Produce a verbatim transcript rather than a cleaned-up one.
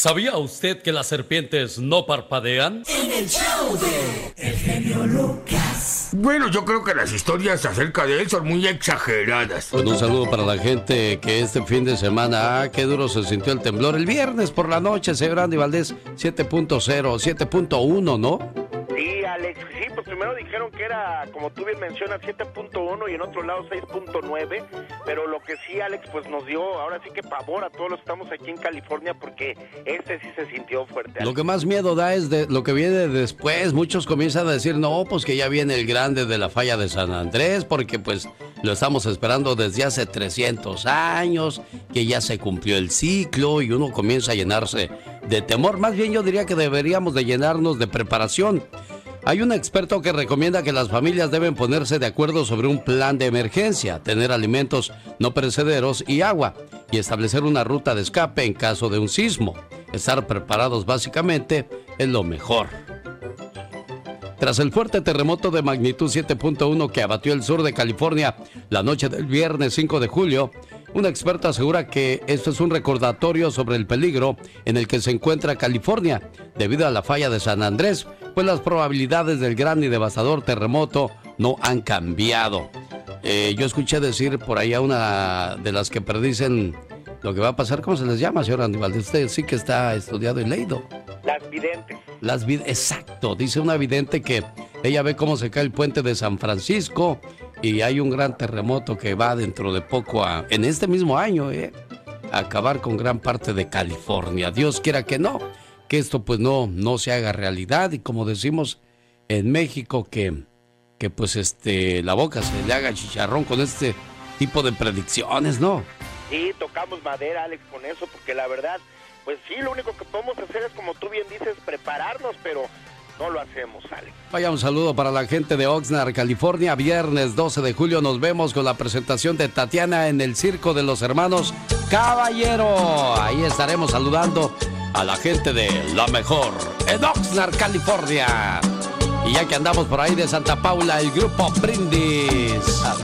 ¿Sabía usted que las serpientes no parpadean? En el show de El Genio Lucas. Bueno, yo creo que las historias acerca de él son muy exageradas. Bueno, un saludo para la gente que este fin de semana, ah, qué duro se sintió el temblor. El viernes por la noche, señor Andy Valdés, siete punto cero, siete punto uno, ¿no? Sí, Alex, sí, pues primero dijeron que era, como tú bien mencionas, siete punto uno y en otro lado seis punto nueve, pero lo que sí, Alex, pues nos dio, ahora sí que pavor a todos los que estamos aquí en California, porque este sí se sintió fuerte, Alex. Lo que más miedo da es de lo que viene después. Muchos comienzan a decir, no, pues que ya viene el grande de la falla de San Andrés, porque pues lo estamos esperando desde hace trescientos años, que ya se cumplió el ciclo, y uno comienza a llenarse de temor. Más bien yo diría que deberíamos de llenarnos de preparación. Hay un experto que recomienda que las familias deben ponerse de acuerdo sobre un plan de emergencia, tener alimentos no perecederos y agua, y establecer una ruta de escape en caso de un sismo. Estar preparados básicamente es lo mejor. Tras el fuerte terremoto de magnitud siete punto uno que abatió el sur de California la noche del viernes cinco de julio, un experto asegura que esto es un recordatorio sobre el peligro en el que se encuentra California debido a la falla de San Andrés, pues las probabilidades del gran y devastador terremoto no han cambiado. Eh, yo escuché decir por ahí a una de las que predicen lo que va a pasar. ¿Cómo se les llama, señor Aníbal? Usted sí que está estudiado y leído. Las videntes. Las vid Exacto, dice una vidente que ella ve cómo se cae el puente de San Francisco y hay un gran terremoto que va dentro de poco, a, en este mismo año, eh, a acabar con gran parte de California. Dios quiera que no, que esto pues no, no se haga realidad, y como decimos en México, que, que pues este la boca se le haga chicharrón con este tipo de predicciones, ¿no? Sí, tocamos madera, Alex, con eso, porque la verdad, pues sí, lo único que podemos hacer es, como tú bien dices, prepararnos, pero no lo hacemos, Alex. Vaya, un saludo para la gente de Oxnard, California. Viernes doce de julio nos vemos con la presentación de Tatiana en el Circo de los Hermanos Caballero. Ahí estaremos saludando a la gente de La Mejor en Oxnard, California. Y ya que andamos por ahí de Santa Paula, el grupo Brindis.